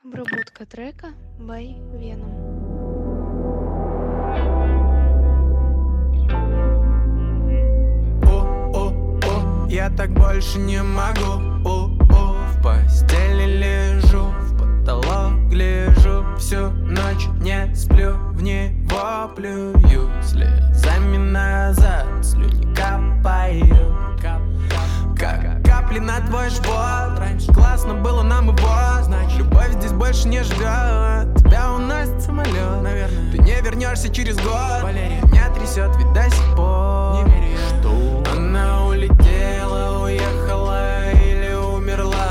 Обработка трека by Venom. Я так больше не могу. В постели лежу, в потолок гляжу, всю ночь не сплю, в него плюю, слезами назад слюни капают, как капли на твой живот. Раньше классно было нам его, значит любовь здесь больше не ждет. Тебя уносит самолет, наверное, ты не вернешься через год. Валерия меня трясет, ведь до сих пор не верю, что она улетела, уехала или умерла.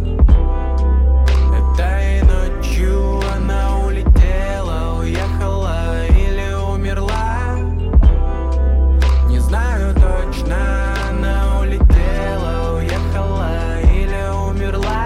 Этой ночью она улетела, уехала или умерла. Не знаю точно, она улетела, уехала или умерла.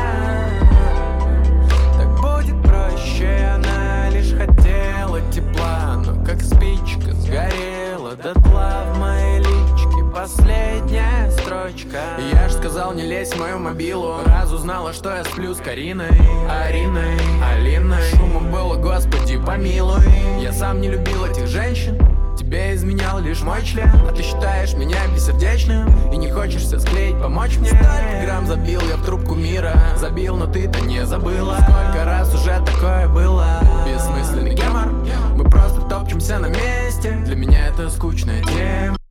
Так будет проще, она лишь хотела тепла, но как спичка сгорела дотла в моей личке последняя строчка. Я ж сказал, не лезь в мою мобилу, раз узнала, что я сплю с Кариной, Ариной, Алиной. Шума было, господи помилуй. Я сам не любил этих женщин, тебе изменял лишь мой член. А ты считаешь меня бессердечным и не хочешься склеить, помочь мне. Столько грамм забил я в трубку мира, забил, но ты-то не забыла. Сколько раз уже такое было. Бессмысленный гемор, мы просто топчемся на месте. Для меня это скучная тема.